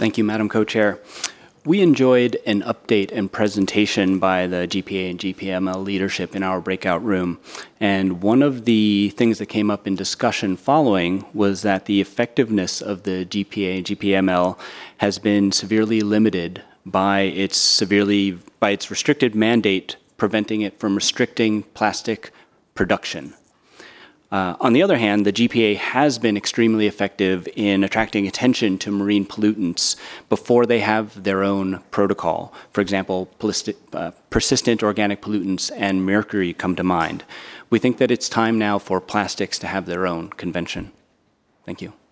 Thank you, Madam Co-Chair. We enjoyed an update and presentation by the GPA and GPML leadership in our breakout room. And one of the things that came up in discussion following was that the effectiveness of the GPA and GPML has been severely limited by its restricted mandate preventing it from restricting plastic production. On the other hand, the GPA has been extremely effective in attracting attention to marine pollutants before they have their own protocol. For example, persistent organic pollutants and mercury come to mind. We think that it's time now for plastics to have their own convention. Thank you.